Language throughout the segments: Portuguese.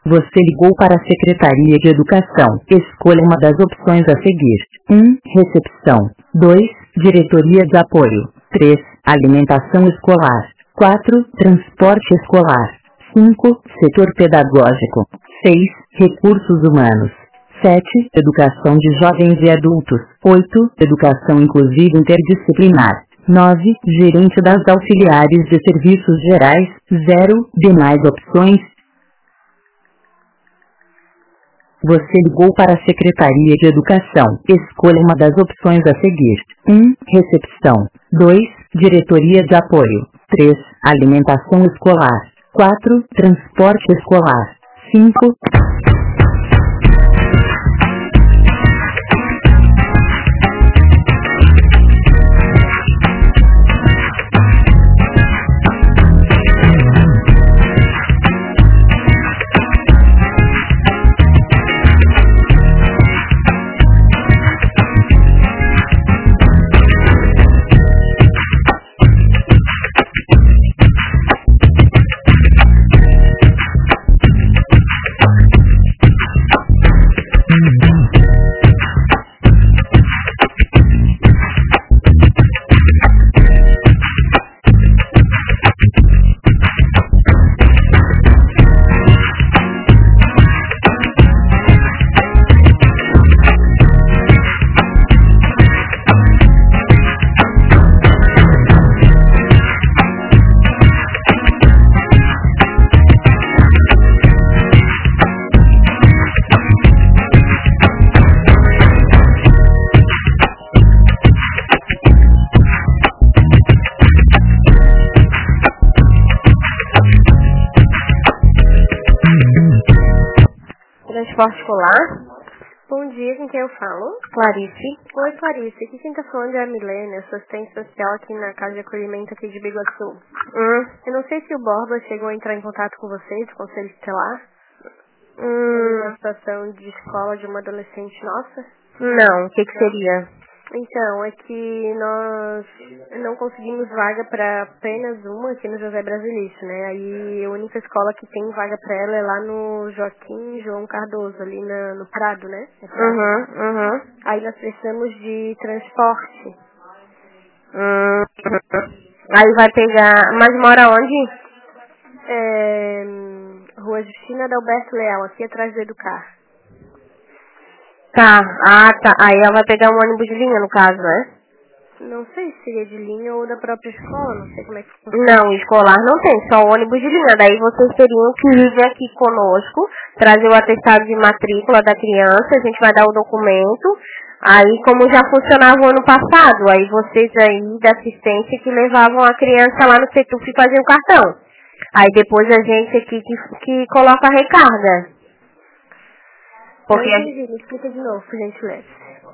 Você ligou para a Secretaria de Educação. Escolha uma das opções a seguir. 1. Recepção. 2. Diretoria de Apoio. 3. Alimentação escolar. 4. Transporte escolar. 5. Setor pedagógico. 6. Recursos humanos. 7. Educação de jovens e adultos. 8. Educação inclusiva interdisciplinar. 9. Gerente das auxiliares de serviços gerais. 0. Demais opções. Você ligou para a Secretaria de Educação. Escolha uma das opções a seguir. 1. Recepção. 2. Diretoria de Apoio. 3. Alimentação escolar. 4. Transporte escolar. 5. Transporte escolar? Bom dia, com quem eu falo? Clarice. Oi, Clarice. Aqui quem tá falando é a Milena, sou assistente social aqui na Casa de Acolhimento aqui de Biguaçu. Eu não sei se o Borba chegou a entrar em contato com vocês, do Conselho Tutelar. Uma situação de escola de uma adolescente nossa. Não, o que seria? Então, é que nós não conseguimos vaga para apenas uma aqui no José Brasilício, né? Aí a única escola que tem vaga para ela é lá no Joaquim João Cardoso, ali no Prado, né? Aí nós precisamos de transporte. Aí vai pegar... Mas mora onde? Rua Justina Adalberto Leal, aqui atrás do Educar. Tá. Aí ela vai pegar um ônibus de linha, no caso, né? Não sei se seria de linha ou da própria escola, não sei como é que funciona. Não, escolar não tem, só ônibus de linha. Daí vocês teriam que vir aqui conosco, trazer o atestado de matrícula da criança, a gente vai dar o documento. Aí, como já funcionava o ano passado, aí vocês aí da assistência que levavam a criança lá no CETUF e faziam o cartão. Aí depois a gente aqui que coloca a recarga. Porque não entendi, me explica de novo, por gentileza.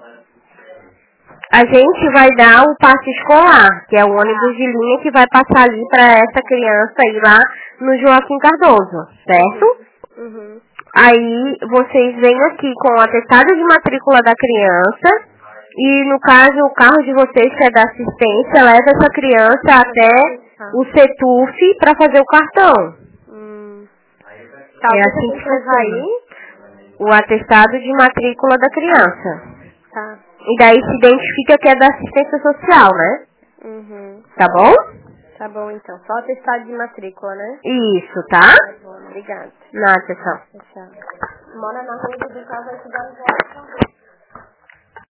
A gente vai dar o passe escolar, que é o ônibus de linha que vai passar ali para essa criança ir lá no Joaquim Cardoso, certo? Aí vocês vêm aqui com o atestado de matrícula da criança e, no caso, o carro de vocês, que é da assistência, leva essa criança até o CETUF para fazer o cartão. Tá, é assim que funciona. O atestado de matrícula da criança. Tá. E daí se identifica que é da assistência social, né? Tá bom? Tá bom, então. Só atestado de matrícula, né? Isso, tá? Tá bom, obrigada. Nada, tchau. Tchau. Mora na rua do Educar, vai te dar